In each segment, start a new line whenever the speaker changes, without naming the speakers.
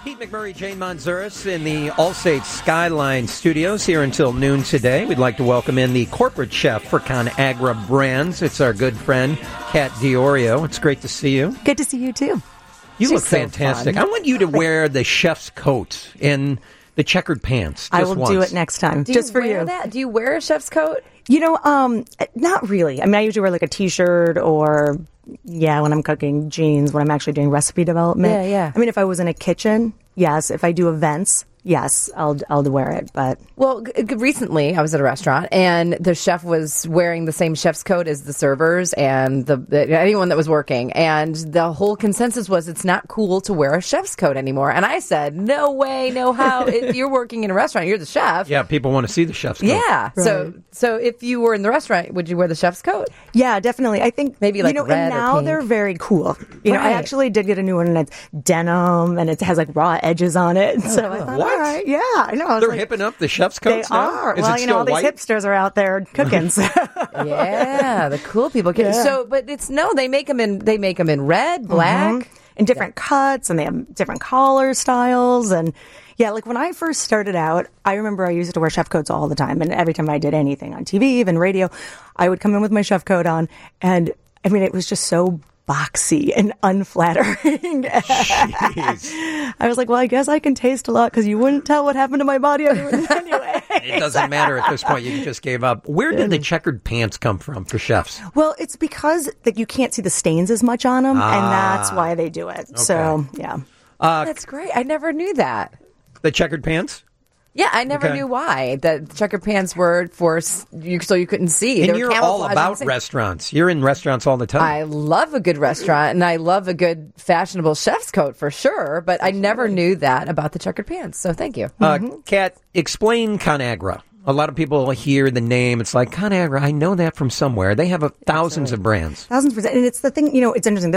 Pete McMurray, Jane Manzuris in the Allstate Skyline Studios here until noon today. We'd like to welcome in the corporate chef for ConAgra Brands. It's our good friend, Kat Diorio. It's great to see you.
Good to see you, too.
You look fantastic. I want you to wear the chef's coat and the checkered pants.
I will do it next time, just for you.
Do you wear a chef's coat?
You know, not really. I mean, I usually wear like a T-shirt or, when I'm cooking, jeans, when I'm actually doing recipe development.
Yeah.
I mean, if I was in a kitchen, yes. If I do events, yes, I'll wear it. But
recently I was at a restaurant and the chef was wearing the same chef's coat as the servers and anyone that was working, and the whole consensus was it's not cool to wear a chef's coat anymore. And I said, no way, no how. If you're working in a restaurant, you're the chef.
Yeah, people want to see the chef's coat.
Yeah.
Right.
So if you were in the restaurant, would you wear the chef's coat?
Yeah, definitely. I think
maybe like
red
and
now
pink.
They're very cool. You know, I actually did get a new one, and it's denim, and it has like raw edges on it. So I thought,
what?
all right, yeah, I know.
They're hipping up the chef's coats
They
now?
are.
Is
Well,
it
you know, all
still
these
white?
hipsters are out there cooking. So.
Yeah, the cool people. So, but they make them in red, black,
in different cuts, and they have different collar styles. And like when I first started out, I remember I used to wear chef coats all the time, and every time I did anything on TV, even radio, I would come in with my chef coat on, and I mean, it was just so boxy and unflattering. I was like, well, I guess I can taste a lot because you wouldn't tell what happened to my body anyway.
It doesn't matter at this point. You just gave up. Where did the checkered pants come from for chefs?
Well, it's because you can't see the stains as much on them, and that's why they do it. Okay. So, yeah.
That's great. I never knew that.
The checkered pants?
Yeah, I never knew why. The checkered pants were for you, so you couldn't see.
And you're all about restaurants. You're in restaurants all the time.
I love a good restaurant, and I love a good fashionable chef's coat for sure, but I never knew that about the checkered pants, so thank you.
Kat, explain ConAgra. A lot of people hear the name. It's like, ConAgra, I know that from somewhere. They have thousands of brands.
Thousands of brands. And it's the thing, it's interesting.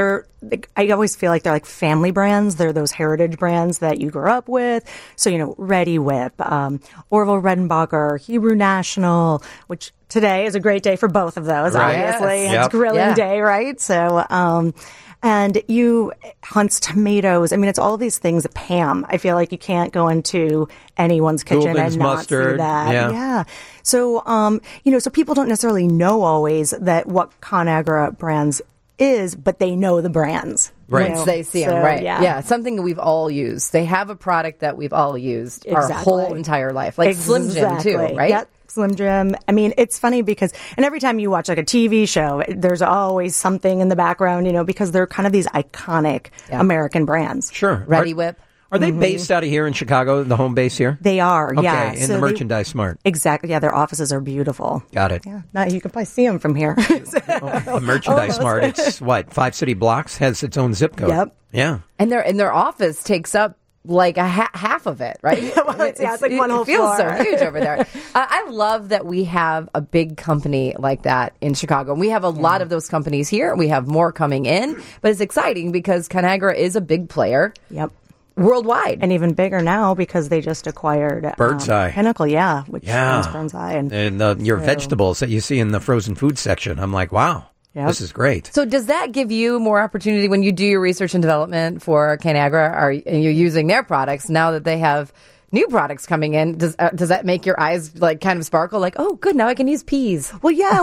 I always feel like they're like family brands. They're those heritage brands that you grew up with. So, Ready Whip, Orville Redenbacher, Hebrew National, which today is a great day for both of those, obviously.
Yes.
It's grilling day, right? So, and Hunt's Tomatoes. I mean, it's all these things. Pam, I feel like you can't go into anyone's kitchen
Goulden's
and not
mustard.
see that.
Yeah.
So, so people don't necessarily know always that what ConAgra brands is, but they know the brands.
Right.
Once they see them, right. Yeah, something that we've all used. They have a product that we've all used our whole entire life. Like Slim Jim, too, right?
Yep. Slim Jim. I mean, it's funny because, and every time you watch like a TV show, there's always something in the background, because they're kind of these iconic American brands.
Sure.
Ready Whip.
Are they based out of here in Chicago, the home base here?
They are, yeah.
Okay, in the Merchandise Mart.
Exactly, yeah. Their offices are beautiful.
Got it.
Yeah, now you can probably see them from here.
The Merchandise Mart, it's what, 5 city blocks, has its own zip code.
Yep.
Yeah.
And their office takes up like half of it, right?
Well, it's like one whole
floor. It feels
floor.
so huge over there. I love that we have a big company like that in Chicago. We have a lot of those companies here. We have more coming in, but it's exciting because ConAgra is a big player.
Yep.
Worldwide.
And even bigger now because they just acquired
Birdseye.
Pinnacle, which owns Birdseye.
And your vegetables that you see in the frozen food section. I'm like, wow.
Yep.
This is great.
So does that give you more opportunity when you do your research and development for ConAgra? And you're using their products now that they have new products coming in? Does that make your eyes like kind of sparkle? Like, oh, good, now I can use peas.
Well, yeah.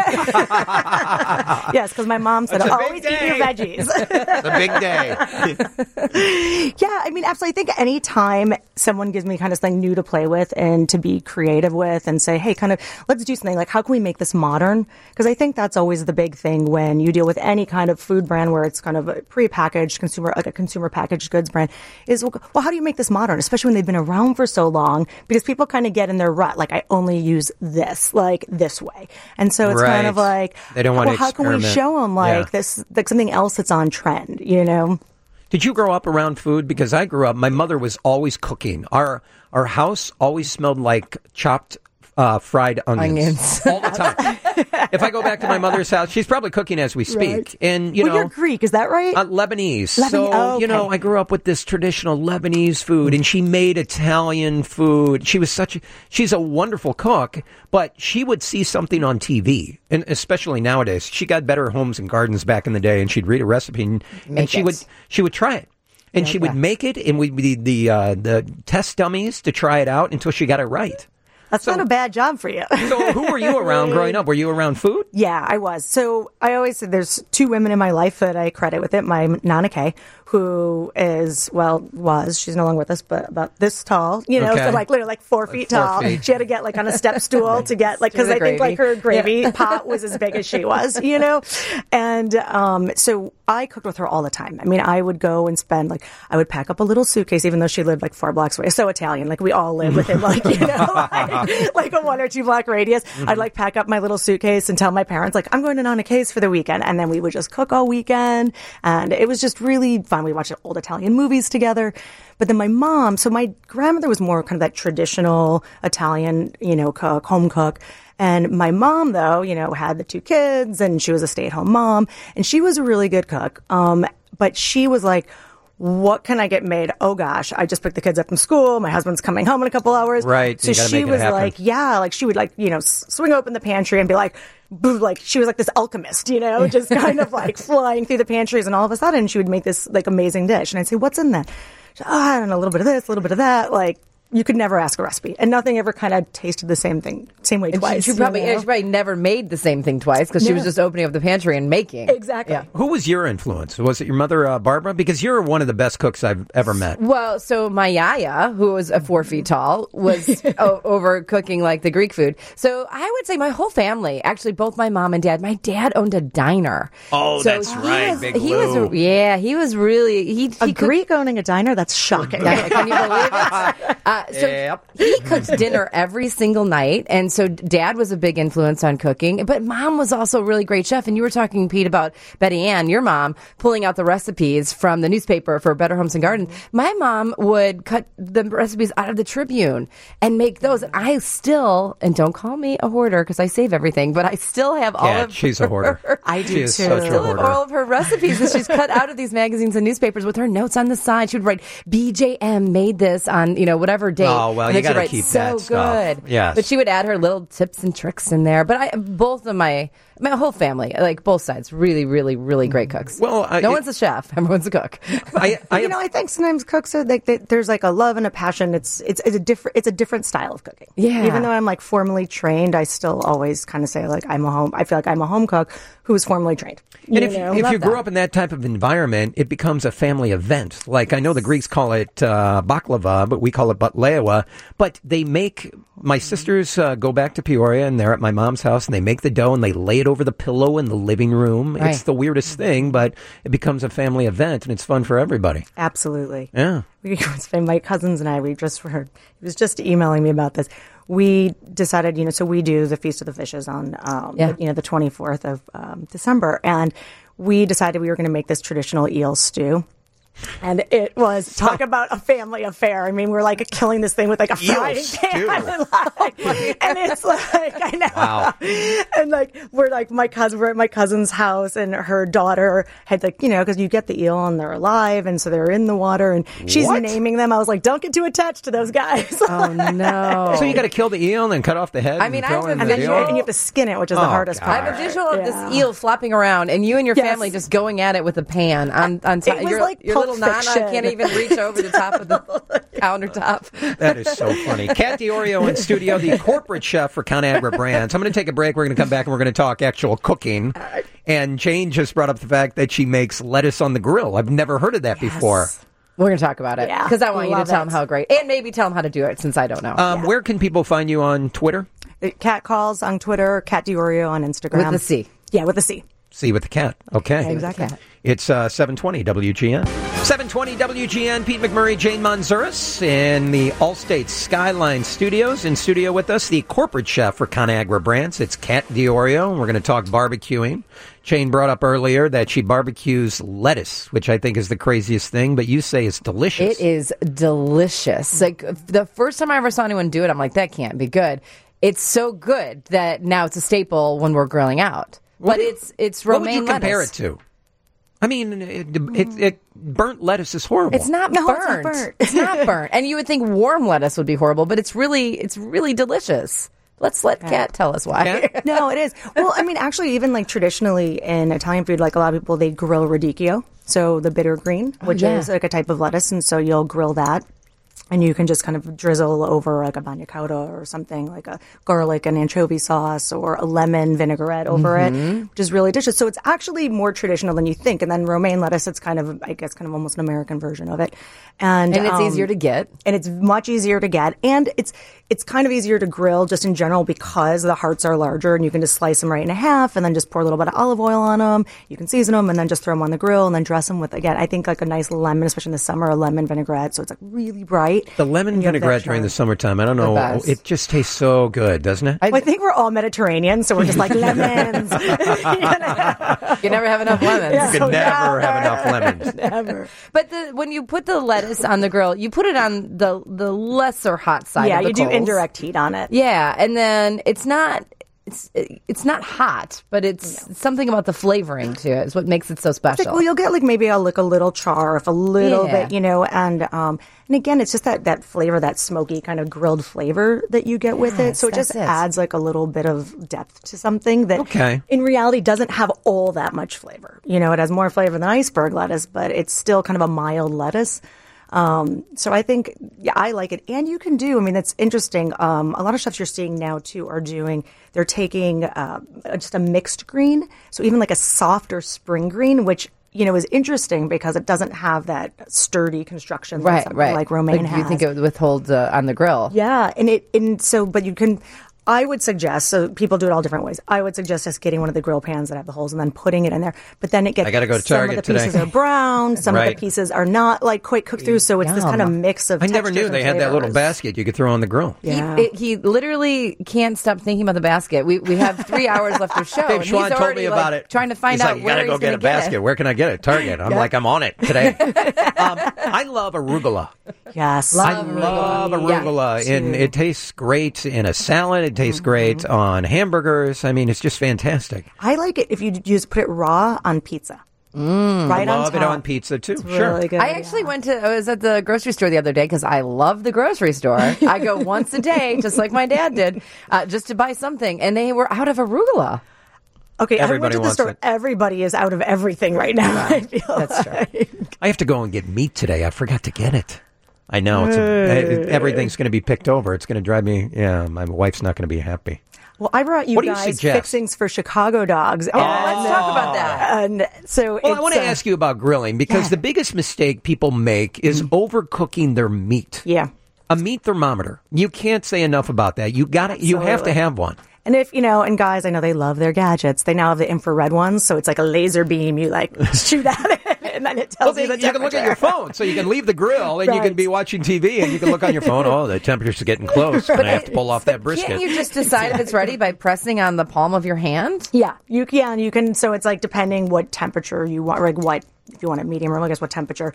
Yes, because my mom said, always eat your veggies.
It's a big day.
Yeah, I mean, absolutely. I think any time someone gives me kind of something new to play with and to be creative with and say, hey, kind of, let's do something like, how can we make this modern? Because I think that's always the big thing when you deal with any kind of food brand where it's kind of a prepackaged consumer, like a consumer packaged goods brand, is, well, how do you make this modern? Especially when they've been around for so long, because people kind of get in their rut, like, I only use this, like, this way. And so it's kind of like,
they don't want to
how can we show them, like, this, like something else that's on trend, Did
you grow up around food? Because I grew up, my mother was always cooking. Our house always smelled like chopped fried onions all the time. If I go back to my mother's house, she's probably cooking as we speak.
Right.
And
you're Greek, is that right?
Lebanese. So
okay.
I grew up with this traditional Lebanese food, and she made Italian food. She's a wonderful cook, but she would see something on TV, and especially nowadays, she got Better Homes and Gardens back in the day, and she'd read a recipe and she would try it. And she would make it, and we'd be the test dummies to try it out until she got it right.
That's not a bad job for you.
So who were you around growing up? Were you around food?
Yeah, I was. So I always said there's two women in my life that I credit with it. My Nana Kay, who she's no longer with us, but about this tall, so like literally like 4 feet tall. 4 feet. She had to get like on a step stool to get like, because I think like her gravy pot was as big as she was, And so I cooked with her all the time. I mean, I would go and I would pack up a little suitcase, even though she lived like 4 blocks away. So Italian, like we all live within like, like a 1 or 2 block radius. I'd like pack up my little suitcase and tell my parents like, I'm going to Nana Kay's for the weekend. And then we would just cook all weekend. And it was just really fun. We watched old Italian movies together. But then my grandmother was more kind of that traditional Italian, cook, home cook. And my mom, though, had the 2 kids and she was a stay-at-home mom and she was a really good cook. But she was like, what can I get made? Oh gosh, I just picked the kids up from school. My husband's coming home in a couple hours.
Right.
So she was like, she would like, swing open the pantry and be like she was like this alchemist, just kind of like flying through the pantries, and all of a sudden she would make this like amazing dish. And I'd say, what's in that? She'd, I don't know, a little bit of this, a little bit of that. Like, you could never ask a recipe, and nothing ever kind of tasted the same way twice.
She probably never made the same thing twice because she was just opening up the pantry and making.
Exactly.
Yeah.
Who was your influence? Was it your mother, Barbara? Because you're one of the best cooks I've ever met.
Well, so my yaya, who was 4 feet tall, was over cooking like the Greek food. So I would say my whole family, actually both my mom and dad. My dad owned a diner.
Oh,
so
that's right, Big Lou.
He was really he
Greek owning a diner. That's shocking.
Can you believe it? He cooked dinner every single night, and so Dad was a big influence on cooking. But Mom was also a really great chef. And you were talking, Pete, about Betty Ann, your mom, pulling out the recipes from the newspaper for Better Homes and Gardens. My mom would cut the recipes out of the Tribune and make those. And I still, and don't call me a hoarder because I save everything, but I still have all of
she's a hoarder.
I do too.
Such a hoarder.
All of her recipes that she's cut out of these magazines and newspapers with her notes on the side. She would write, BJM made this on, whatever date.
Oh, well, you got to keep that stuff.
Good.
Yes.
But she would add her little tips and tricks in there. But both of my whole family, like both sides, really, really, really great cooks.
Well,
no one's a chef. Everyone's a cook.
I think sometimes cooks are like there's like a love and a passion. It's a different style of cooking.
Yeah.
Even though I'm like formally trained, I still always kind of say like I feel like I'm a home cook who is formally trained.
And if you grew up in that type of environment, it becomes a family event. Like I know the Greeks call it baklava, but we call it batlewa. But they make my sisters go back to Peoria, and they're at my mom's house, and they make the dough and they lay it over the pillow in the living room. Right. It's the weirdest thing, but it becomes a family event, and it's fun for everybody.
Absolutely.
Yeah.
My cousins and I, he was just emailing me about this. We decided, so we do the Feast of the Fishes on, the 24th of December, and we decided we were going to make this traditional eel stew. And it was, talk about a family affair. I mean, we're like killing this thing with like a frying pan. And it's like, I know.
Wow.
And like, we're at my cousin's house, and her daughter had like, because you get the eel and they're alive. And so they're in the water, and she's naming them. I was like, don't get too attached to those guys.
Oh, no.
So you got to kill the eel and then cut off the head?
I mean,
and you have to skin it, which is the hardest part.
I have a visual of this eel flopping around, and you and your family just going at it with a pan on top.
It was like Pulp
little Nana can't even reach over the top of the countertop.
That is so funny. Kat DiOrio in studio, the corporate chef for ConAgra Brands. I'm going to take a break. We're going to come back and we're going to talk actual cooking. And Jane just brought up the fact that she makes lettuce on the grill. I've never heard of that before.
We're going to talk about it because I want you to tell them how great, and maybe tell them how to do it since I don't know.
Where can people find you on Twitter?
Cat Calls on Twitter, Kat DiOrio on Instagram.
With a C.
Yeah, with a C.
C with the cat. Okay.
Exactly.
It's 720 WGN. 720 WGN, Pete McMurray, Jane Manzuris in the Allstate Skyline Studios. In studio with us, the corporate chef for ConAgra Brands. It's Kat DiOrio, and we're going to talk barbecuing. Jane brought up earlier that she barbecues lettuce, which I think is the craziest thing, but you say it's delicious.
It is delicious. Like, the first time I ever saw anyone do it, I'm like, that can't be good. It's so good that now it's a staple when we're grilling out. But it's romaine lettuce.
What would you compare it to? I mean, it burnt lettuce is horrible.
It's not burnt.
It's not burnt.
It's not burnt. And you would think warm lettuce would be horrible, but it's really delicious. Let's let Kat tell us why.
No, it is. Well, I mean, actually, even like traditionally in Italian food, like a lot of people, they grill radicchio. So the bitter green, which is like a type of lettuce. And so you'll grill that. And you can just kind of drizzle over like a bagna cauda or something, like a garlic and anchovy sauce or a lemon vinaigrette over it, which is really delicious. So it's actually more traditional than you think. And then romaine lettuce, it's kind of, I guess, kind of almost an American version of it. And
it's easier to get.
And it's much easier to get. And it's kind of easier to grill just in general because the hearts are larger and you can just slice them right in half and then just pour a little bit of olive oil on them. You can season them and then just throw them on the grill and then dress them with, again, I think like a nice lemon, especially in the summer, a lemon vinaigrette. So it's like really bright.
The lemon vinaigrette during the summertime, I don't know, it just tastes so good, doesn't it?
I think we're all Mediterranean, so we're just like lemons.
You never have enough lemons.
You can never have enough lemons.
Never.
But when you put the lettuce on the grill, you put it on the lesser hot side.
Yeah,
of the
you do
coals.
indirect heat on it.
Yeah, and then it's not hot, but it's something about the flavoring to it is what makes it so special.
Well, you'll get like maybe a little char, if a little bit, and again, it's just that flavor, that smoky kind of grilled flavor that you get with it. So it just adds like a little bit of depth to something that in reality doesn't have all that much flavor. It has more flavor than iceberg lettuce, but it's still kind of a mild lettuce. So I think, I like it. And you can do, that's interesting. A lot of chefs you're seeing now too they're taking, just a mixed green. So even like a softer spring green, which, is interesting because it doesn't have that sturdy construction like romaine has.
You think it would withhold on the grill.
Yeah. But you can, I would suggest, so people do it all different ways. I would suggest just getting one of the grill pans that have the holes and then putting it in there. But then it gets,
I got to go to Target
some of the pieces are brown, some of the pieces are not like quite cooked through. So it's this kind of mix of
I never knew they had that little basket you could throw on the grill.
Yeah.
He literally can't stop thinking about the basket. We have 3 hours left of show.
Dave
and
Schwann
he's
told me about it.
Trying to find out
you
where
gotta go get a basket. Where can I get it? Target. I'm like, I'm on it today. I love arugula.
Yes.
I love arugula. And it tastes great in a salad. It tastes great on hamburgers. It's just fantastic.
I like it if you just put it raw on pizza. Right
I
on
love
top.
it on pizza too.
It's
sure.
Really good,
I actually I was at the grocery store the other day because I love the grocery store. I go once a day, just like my dad did, just to buy something, and they were out of arugula.
Okay,
everybody
I went to the store.
it.
Everybody is out of everything right now. I feel
That's true.
I have to go and get meat today. I forgot to get it. I know. Everything's going to be picked over. It's going to drive me. Yeah, my wife's not going to be happy.
Well, I brought you guys fixings for Chicago dogs.
Let's talk about that.
And so,
I want to ask you about grilling because the biggest mistake people make is overcooking their meat.
Yeah,
a meat thermometer. You can't say enough about that. You got it. You have to have one.
And if, and guys, I know they love their gadgets. They now have the infrared ones, so it's like a laser beam. You shoot at it, and then it tells you the temperature.
You can look at your phone, so you can leave the grill, and you can be watching TV, and you can look on your phone. Oh, the temperature's getting close, and I have to pull off that brisket.
Can't you just decide if it's ready by pressing on the palm of your hand?
Yeah, you can. You can. So it's like depending what temperature you want, like what. If you want it medium, or I guess what temperature,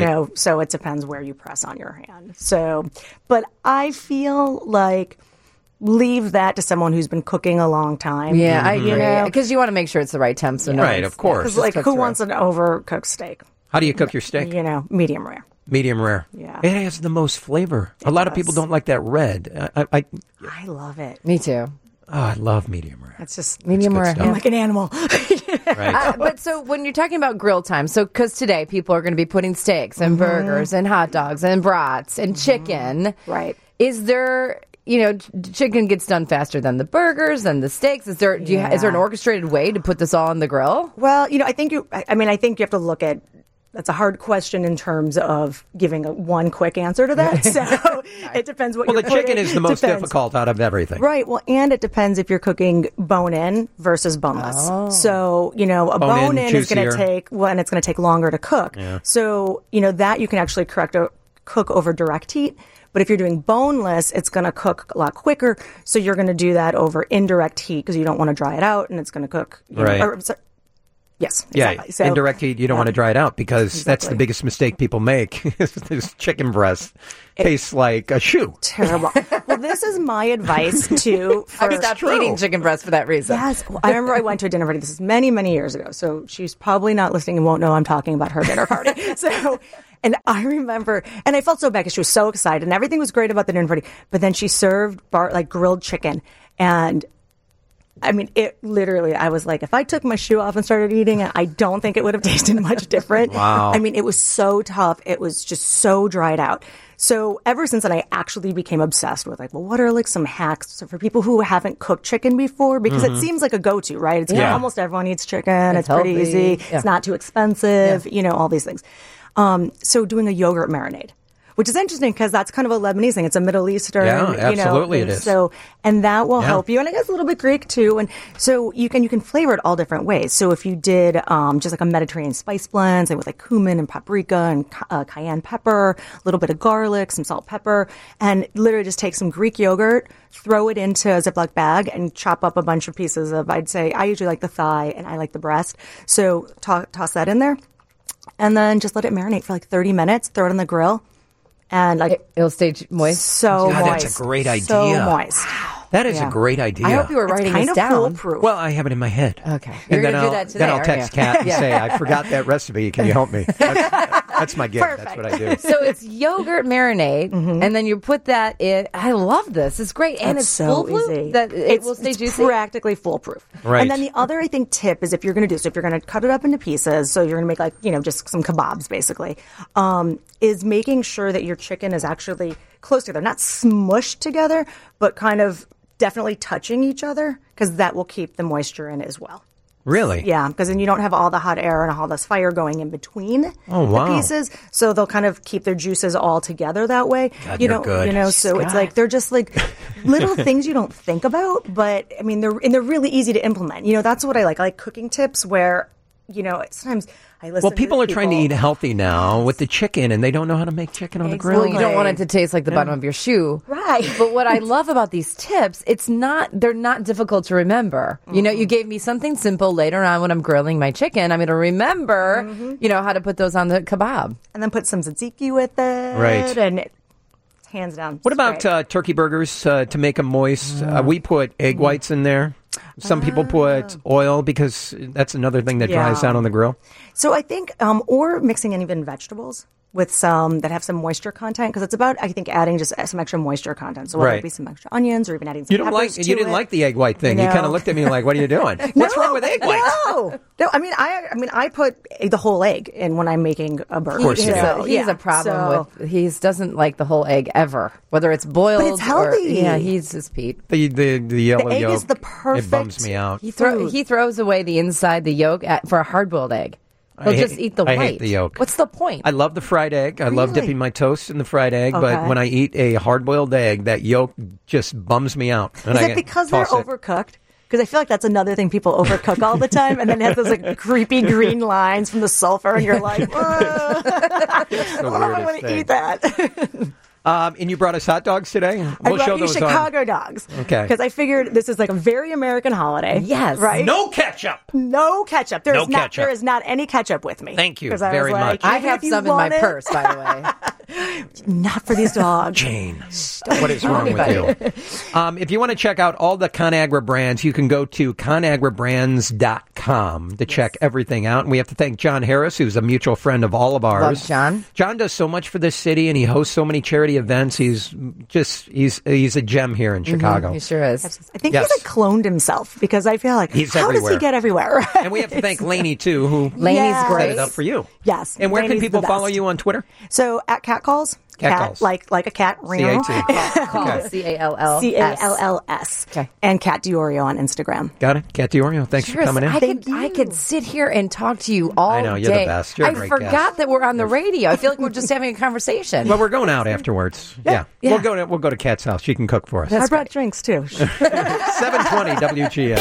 so it depends where you press on your hand. So, but I feel like leave that to someone who's been cooking a long time.
Yeah, I agree. Because you want to make sure it's the right temp. So
right, of course.
Like, who wants an overcooked steak?
How do you cook your steak?
Medium rare.
Medium rare.
Yeah.
It has the most flavor. A lot of people don't like that red.
I love it.
Me too.
Oh, I love medium rare.
It's just
medium rare.
I'm like an animal.
Right.
But so when you're talking about grill time, because today people are going to be putting steaks and burgers and hot dogs and brats and chicken.
Right.
Is there... chicken gets done faster than the burgers and the steaks. Is there an orchestrated way to put this all on the grill?
Well, I think you have to look at. That's a hard question in terms of giving one quick answer to that. So it depends what.
Well, the chicken is the most difficult out of everything,
right? Well, and it depends if you're cooking bone in versus boneless. Oh. So a bone in is going to take and it's going to take longer to cook. Yeah. So that you can actually cook over direct heat. But if you're doing boneless, it's going to cook a lot quicker. So you're going to do that over indirect heat because you don't want to dry it out, and it's going to cook. Yes. Exactly.
Yeah. So, indirect heat, you don't want to dry it out because that's the biggest mistake people make. This chicken breast tastes like a shoe.
Terrible. Well, this is my advice to.
I've stopped eating chicken breast for that reason.
Yes. Well, I remember I went to a dinner party. This is many, many years ago. So she's probably not listening and won't know I'm talking about her dinner party. And I remember, and I felt so bad because she was so excited and everything was great about the dinner party. But then she served grilled chicken, and I mean, it literally, I was like, if I took my shoe off and started eating it, I don't think it would have tasted much different.
Wow.
I mean, it was so tough. It was just so dried out. So ever since then, I actually became obsessed with like, well, what are like some hacks for people who haven't cooked chicken before? Because it seems like a go-to, right? It's almost everyone eats chicken. It's pretty easy. Yeah. It's not too expensive, all these things. So doing a yogurt marinade, which is interesting because that's kind of a Lebanese thing. It's a Middle Eastern,
absolutely it is.
So, and that will help you. And I guess a little bit Greek too. And so you can flavor it all different ways. So if you did, just like a Mediterranean spice blend, say with like cumin and paprika and cayenne pepper, a little bit of garlic, some salt, pepper, and literally just take some Greek yogurt, throw it into a Ziploc bag and chop up a bunch of pieces of, I'd say, I usually like the thigh and I like the breast. So toss that in there and then just let it marinate for like 30 minutes, throw it on the grill. And like
it'll stay moist.
So
God,
moist.
That's a great idea.
So moist.
That is a great idea.
I hope you were writing this down.
Foolproof.
Well, I have it in my head.
Okay.
And
You're going to do that today,
then I'll text Kat and say, I forgot that recipe. Can you help me? That's my gift.
Perfect.
That's what I do.
So it's yogurt marinade, and then you put that in. I love this. It's great. And it's
so
foolproof.
easy.
That it will stay
it's
juicy.
Practically foolproof.
Right.
And then the other, I think, tip is if you're going to cut it up into pieces, so you're going to make like, just some kebabs basically, is making sure that your chicken is actually close together, not smushed together, but kind of definitely touching each other because that will keep the moisture in as well.
Really?
Yeah, because then you don't have all the hot air and all this fire going in between the pieces, so they'll kind of keep their juices all together that way.
God, you're good.
So it's like they're just like little things you don't think about, but I mean they're really easy to implement. That's what I like. I like cooking tips where sometimes I listen.
Well, people are trying to eat healthy now with the chicken, and they don't know how to make chicken on the grill.
Well, you don't want it to taste like the bottom of your shoe.
Right.
But what I love about these tips, they're not difficult to remember. You gave me something simple later on when I'm grilling my chicken. I'm going to remember, how to put those on the kebab.
And then put some tzatziki with it.
Right.
And it's hands down.
What about turkey burgers to make them moist? We put egg whites in there. Some people put oil because that's another thing that dries out on the grill.
So I think, or mixing in even vegetables with some that have some moisture content because it's about, I think, adding just some extra moisture content. So whether it be some extra onions or even adding some peppers to
You didn't like the egg white thing. You kind of looked at me like, what are you doing? What's wrong with egg whites?
No. I mean, I put the whole egg in when I'm making a burger.
Of course you do.
He has a problem with, he doesn't like the whole egg ever, whether it's boiled
but it's healthy.
he's just Pete.
The yellow
egg
yolk
is the perfect.
It bums me out.
He throws away the inside, the yolk, for a hard-boiled egg. He'll just eat the white.
I hate the yolk.
What's the point?
I love the fried egg. I love dipping my toast in the fried egg, but when I eat a hard-boiled egg, that yolk just bums me out.
Is it because they're overcooked? Because I feel like that's another thing people overcook all the time, and then it has those like creepy green lines from the sulfur, and you're like, I don't want to eat that.
And you brought us hot dogs today?
I brought you Chicago dogs.
Okay.
Because I figured this is like a very American holiday.
Yes.
Right?
No ketchup.
No ketchup. There
ketchup.
is not any ketchup with me.
Thank you
I
very much.
I have some in my purse, by the way.
Not for these dogs.
Jane, what is wrong with you? If you want to check out all the ConAgra brands, you can go to ConAgraBrands.com to check everything out. And we have to thank John Harris, who's a mutual friend of all of ours.
Love John.
John does so much for this city, and he hosts so many charity events. He's a gem here in Chicago.
He sure is.
I think he's like cloned himself because I feel like
he's
how
everywhere.
Does he get everywhere?
And we have to thank Lainey too, who
Lainey's great.
set it up for you.
Yes.
And where can people follow you on Twitter?
So at Catcalls.
Catcalls.
Like a cat.
Call C-A-L-L-S.
C-A-L-L-S. Okay. And Cat Diorio on Instagram.
Got it? Cat Diorio. Thanks for coming in.
I could sit here and talk to you all day.
I know, you're the best. You're a great
forgot
guest.
that we're on the radio. I feel like we're just having a conversation.
Well, we're going out afterwards. Yeah. We'll go to Kat's house. She can cook for us.
I brought drinks too.
720 WGN.